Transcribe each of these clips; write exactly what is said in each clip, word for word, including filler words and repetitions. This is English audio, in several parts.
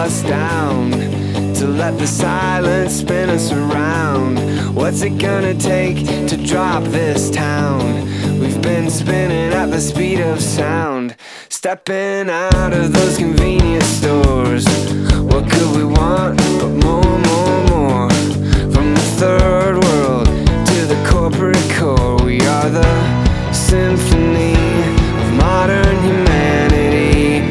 us down, to let the silence spin us around. What's it gonna take to drop this town? We've been spinning at the speed of sound, stepping out of those convenience stores. What could we want but more, more, more? From the third world to the corporate core, we are the symphony of modern humanity.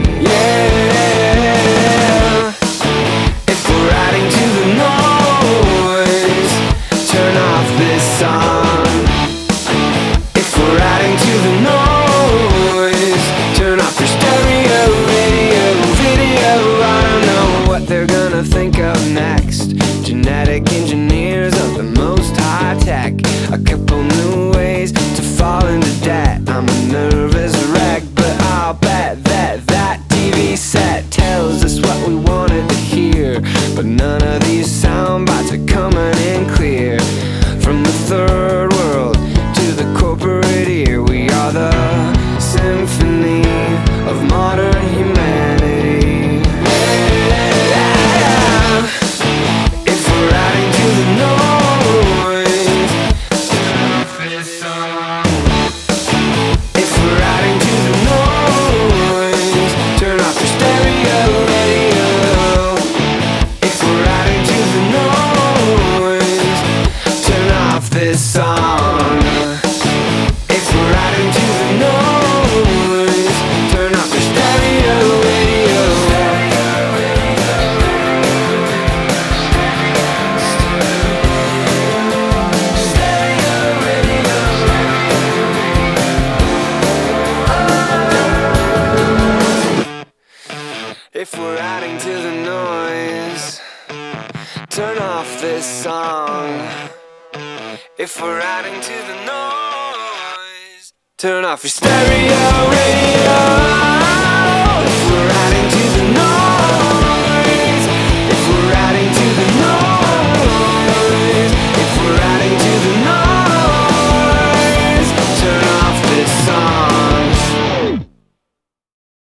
Yeah! If we're adding to the noise, turn off this song. If we're adding to the noise, turn off your stereo, radio, video. I don't know what they're gonna think of next. Genetic engineers of the most high tech, a couple new ways to fall into debt. I'm a nervous wreck, but I'll bet that that T V set tells us what we wanted to hear. But none of these sound bites are coming in clear. From the third world to the corporate ear, we are the symphony of modern humanity. Yeah. If we're adding to the noise, turn off this song. If we're adding to the noise, turn off your stereo radio. If we're adding to the noise, turn off this song. If we're adding to the noise, turn off your stereo radio. If we're adding to the noise, turn off this song. If we're adding to the noise, turn off your stereo radio.